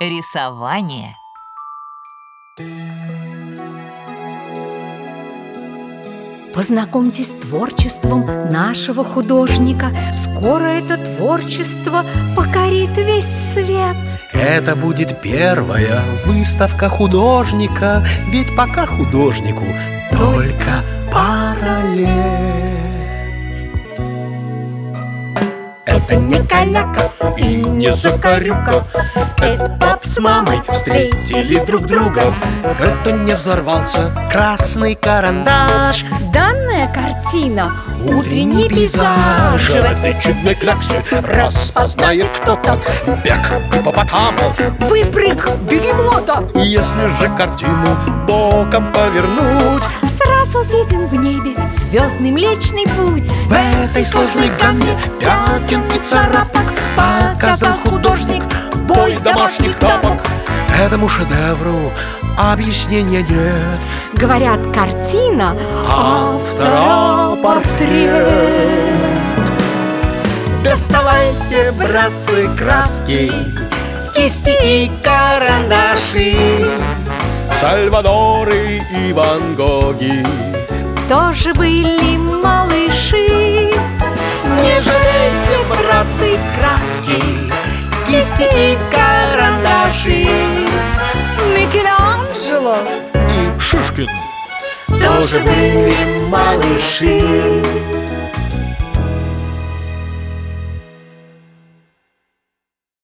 Рисование. Познакомьтесь с творчеством нашего художника. Скоро это творчество покорит весь свет. Это будет первая выставка художника, ведь пока художнику только пара лет. Это не каляка и не закорюка, это пап с мамой встретили друг друга. Это не взорвался красный карандаш, Данная картина — утренний пейзаж. В этой чудной кляксе распознает кто-то бег гиппопотама, выпрыг бегемота. если же картину боком повернуть, Сразу виден в небе звездный Млечный Путь. в этой сложной гамме пятен и царапок показал художник бой домашних тапок. Этому шедевру объяснения нет. Говорят, картина Автора портрет. Доставайте, братцы, краски, кисти и карандаши. Сальвадоры и Ван Гоги тоже были малыши. не жалейте, братцы, краски, кисти и карандаши. Микеланджело И Шишкин тоже были малыши.